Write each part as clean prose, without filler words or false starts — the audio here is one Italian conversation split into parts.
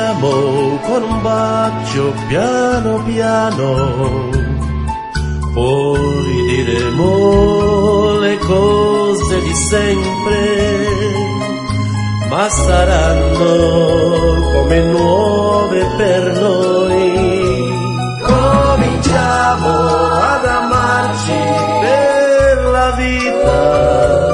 Cominciamo con un bacio piano piano, poi diremo le cose di sempre, ma saranno come nuove per noi. Cominciamo ad amarci per la vita,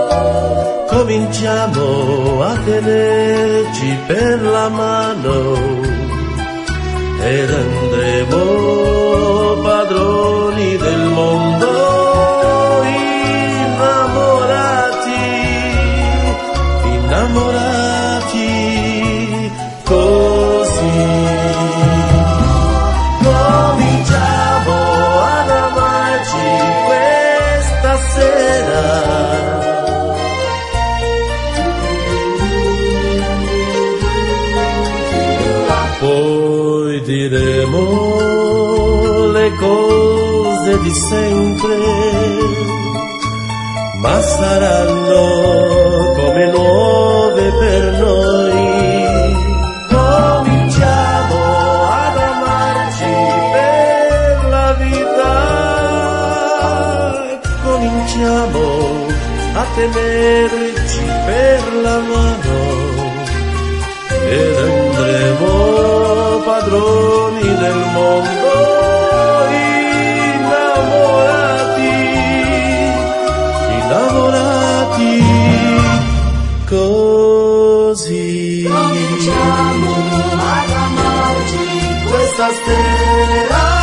cominciamo a tenerci per la mano ed andremo padroni del mondo, innamorati così. Cominciamo ad amarci questa sera, poi diremo le cose di sempre, ma saranno come nuove per noi. Cominciamo ad amarci per la vita, cominciamo a tenerci per la mano ed andremo padroni del mondo, innamorati così. Cominciamo ad amarci Questa sera